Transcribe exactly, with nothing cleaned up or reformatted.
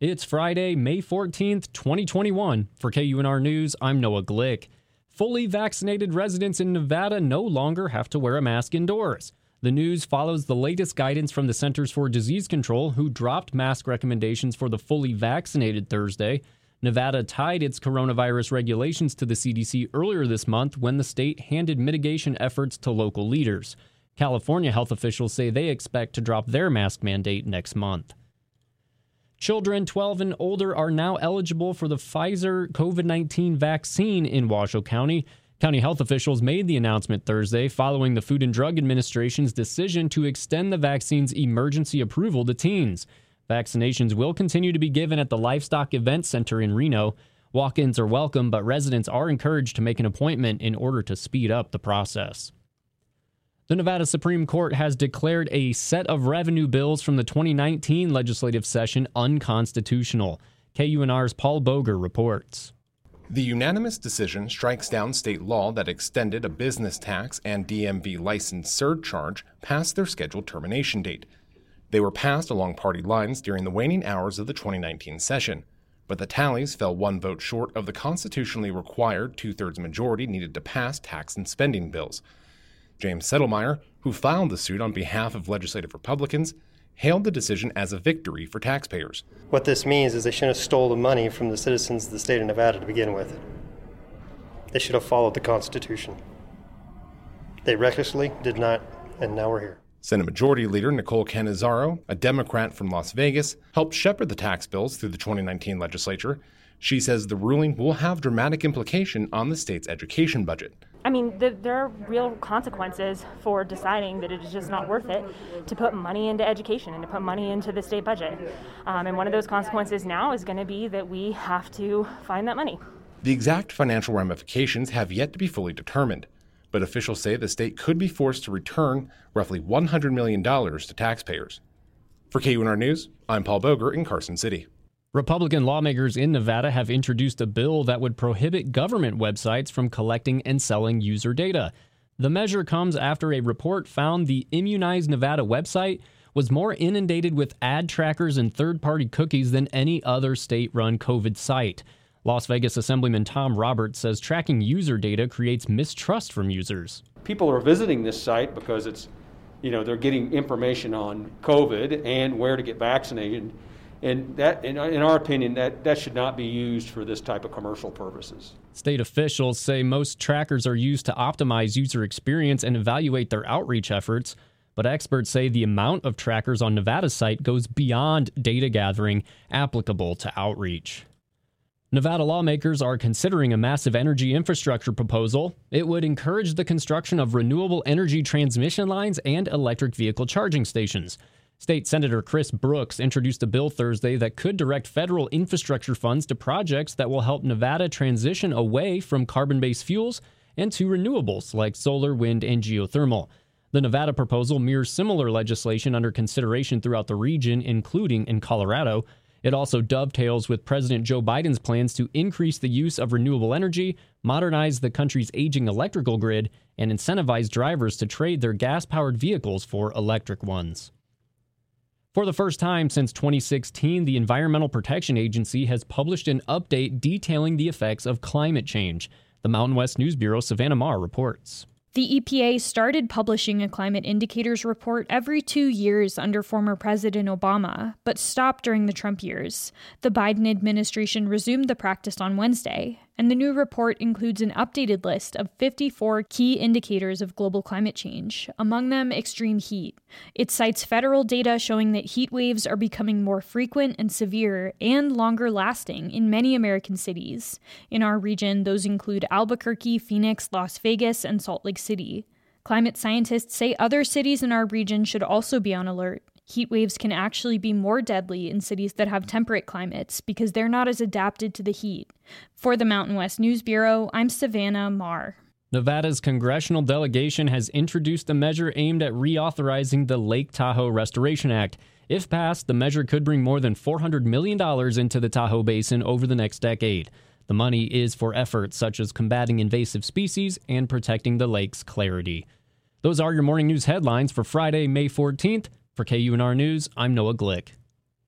It's Friday, May fourteenth, twenty twenty-one. For K U N R News, I'm Noah Glick. Fully vaccinated residents in Nevada no longer have to wear a mask indoors. The news follows the latest guidance from the Centers for Disease Control, who dropped mask recommendations for the fully vaccinated Thursday. Nevada tied its coronavirus regulations to the C D C earlier this month when the state handed mitigation efforts to local leaders. California health officials say they expect to drop their mask mandate next month. Children twelve and older are now eligible for the Pfizer COVID nineteen vaccine in Washoe County. County health officials made the announcement Thursday following the Food and Drug Administration's decision to extend the vaccine's emergency approval to teens. Vaccinations will continue to be given at the Livestock Event Center in Reno. Walk-ins are welcome, but residents are encouraged to make an appointment in order to speed up the process. The Nevada Supreme Court has declared a set of revenue bills from the twenty nineteen legislative session unconstitutional. K U N R's Paul Boger reports. The unanimous decision strikes down state law that extended a business tax and D M V license surcharge past their scheduled termination date. They were passed along party lines during the waning hours of the twenty nineteen session, but the tallies fell one vote short of the constitutionally required two-thirds majority needed to pass tax and spending bills. James Settlemyre, who filed the suit on behalf of legislative Republicans, hailed the decision as a victory for taxpayers. What this means is they shouldn't have stolen money from the citizens of the state of Nevada to begin with. They should have followed the Constitution. They recklessly did not, and now we're here. Senate Majority Leader Nicole Cannizzaro, a Democrat from Las Vegas, helped shepherd the tax bills through the twenty nineteen legislature. She says the ruling will have dramatic implication on the state's education budget. I mean, the, there are real consequences for deciding that it is just not worth it to put money into education and to put money into the state budget. Um, and one of those consequences now is going to be that we have to find that money. The exact financial ramifications have yet to be fully determined, but officials say the state could be forced to return roughly one hundred million dollars to taxpayers. For K U N R News, I'm Paul Boger in Carson City. Republican lawmakers in Nevada have introduced a bill that would prohibit government websites from collecting and selling user data. The measure comes after a report found the Immunize Nevada website was more inundated with ad trackers and third-party cookies than any other state-run COVID site. Las Vegas Assemblyman Tom Roberts says tracking user data creates mistrust from users. People are visiting this site because it's, you know, they're getting information on COVID and where to get vaccinated. And that, in, in our opinion, that, that should not be used for this type of commercial purposes. State officials say most trackers are used to optimize user experience and evaluate their outreach efforts, but experts say the amount of trackers on Nevada's site goes beyond data gathering applicable to outreach. Nevada lawmakers are considering a massive energy infrastructure proposal. It would encourage the construction of renewable energy transmission lines and electric vehicle charging stations. State Senator Chris Brooks introduced a bill Thursday that could direct federal infrastructure funds to projects that will help Nevada transition away from carbon-based fuels and to renewables like solar, wind, and geothermal. The Nevada proposal mirrors similar legislation under consideration throughout the region, including in Colorado. It also dovetails with President Joe Biden's plans to increase the use of renewable energy, modernize the country's aging electrical grid, and incentivize drivers to trade their gas-powered vehicles for electric ones. For the first time since twenty sixteen, the Environmental Protection Agency has published an update detailing the effects of climate change. The Mountain West News Bureau's Savannah Marr reports. The E P A started publishing a climate indicators report every two years under former President Obama, but stopped during the Trump years. The Biden administration resumed the practice on Wednesday, and the new report includes an updated list of fifty-four key indicators of global climate change, among them extreme heat. It cites federal data showing that heat waves are becoming more frequent and severe and longer lasting in many American cities. In our region, those include Albuquerque, Phoenix, Las Vegas, and Salt Lake City. Climate scientists say other cities in our region should also be on alert. Heat waves can actually be more deadly in cities that have temperate climates because they're not as adapted to the heat. For the Mountain West News Bureau, I'm Savannah Marr. Nevada's congressional delegation has introduced a measure aimed at reauthorizing the Lake Tahoe Restoration Act. If passed, the measure could bring more than four hundred million dollars into the Tahoe Basin over the next decade. The money is for efforts such as combating invasive species and protecting the lake's clarity. Those are your morning news headlines for Friday, May fourteenth. For K U N R News, I'm Noah Glick.